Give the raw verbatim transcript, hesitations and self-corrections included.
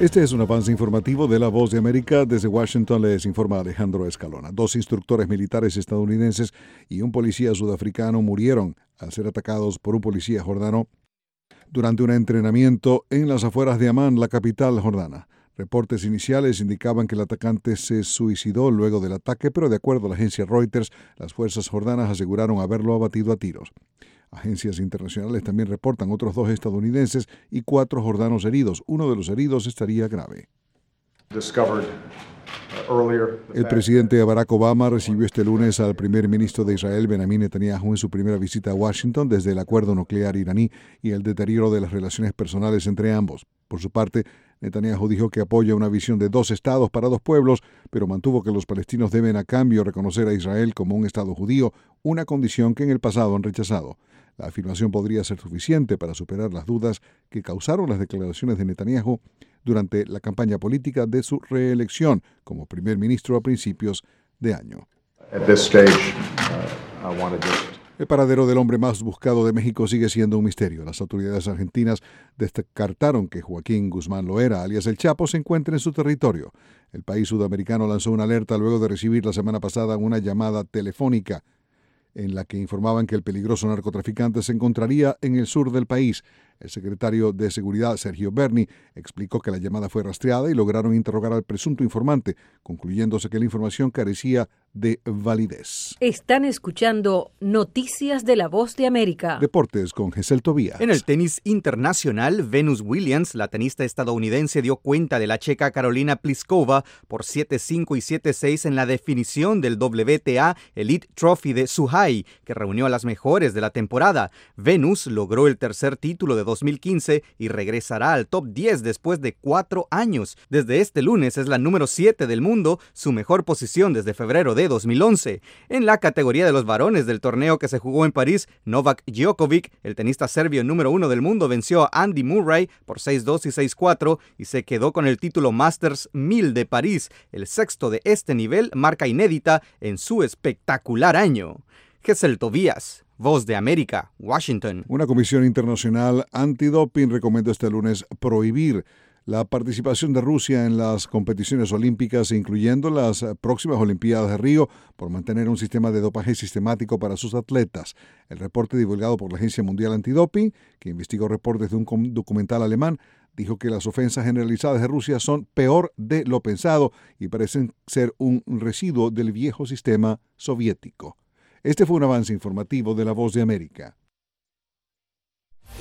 Este es un avance informativo de La Voz de América. Desde Washington les informa Alejandro Escalona. Dos instructores militares estadounidenses y un policía sudafricano murieron al ser atacados por un policía jordano durante un entrenamiento en las afueras de Amán, la capital jordana. Reportes iniciales indicaban que el atacante se suicidó luego del ataque, pero de acuerdo a la agencia Reuters, las fuerzas jordanas aseguraron haberlo abatido a tiros. Agencias internacionales también reportan otros dos estadounidenses y cuatro jordanos heridos. Uno de los heridos estaría grave. El presidente Barack Obama recibió este lunes al primer ministro de Israel, Benjamin Netanyahu, en su primera visita a Washington desde el acuerdo nuclear iraní y el deterioro de las relaciones personales entre ambos. Por su parte, Netanyahu dijo que apoya una visión de dos estados para dos pueblos, pero mantuvo que los palestinos deben a cambio reconocer a Israel como un estado judío, una condición que en el pasado han rechazado. La afirmación podría ser suficiente para superar las dudas que causaron las declaraciones de Netanyahu durante la campaña política de su reelección como primer ministro a principios de año. At this stage, uh, I want to just... El paradero del hombre más buscado de México sigue siendo un misterio. Las autoridades argentinas descartaron que Joaquín Guzmán Loera, alias El Chapo, se encuentre en su territorio. El país sudamericano lanzó una alerta luego de recibir la semana pasada una llamada telefónica en la que informaban que el peligroso narcotraficante se encontraría en el sur del país. El secretario de Seguridad, Sergio Berni, explicó que la llamada fue rastreada y lograron interrogar al presunto informante, concluyéndose que la información carecía de validez. Están escuchando Noticias de La Voz de América. Deportes con Gesel Tobías. En el tenis internacional, Venus Williams, la tenista estadounidense, dio cuenta de la checa Carolina Pliskova por siete cinco y siete seis en la definición del W T A Elite Trophy de Zhuhai, que reunió a las mejores de la temporada. Venus logró el tercer título de dos mil quince y regresará al top diez después de cuatro años. Desde este lunes es la número siete del mundo, su mejor posición desde febrero de dos mil once. En la categoría de los varones del torneo que se jugó en París, Novak Djokovic, el tenista serbio número uno del mundo, venció a Andy Murray por seis dos y seis cuatro y se quedó con el título Masters mil de París, el sexto de este nivel, marca inédita en su espectacular año. Gesel Tobías, Voz de América, Washington. Una comisión internacional antidoping recomendó este lunes prohibir la participación de Rusia en las competiciones olímpicas, incluyendo las próximas Olimpiadas de Río, por mantener un sistema de dopaje sistemático para sus atletas. El reporte divulgado por la Agencia Mundial Antidoping, que investigó reportes de un documental alemán, dijo que las ofensas generalizadas de Rusia son peor de lo pensado y parecen ser un residuo del viejo sistema soviético. Este fue un avance informativo de La Voz de América.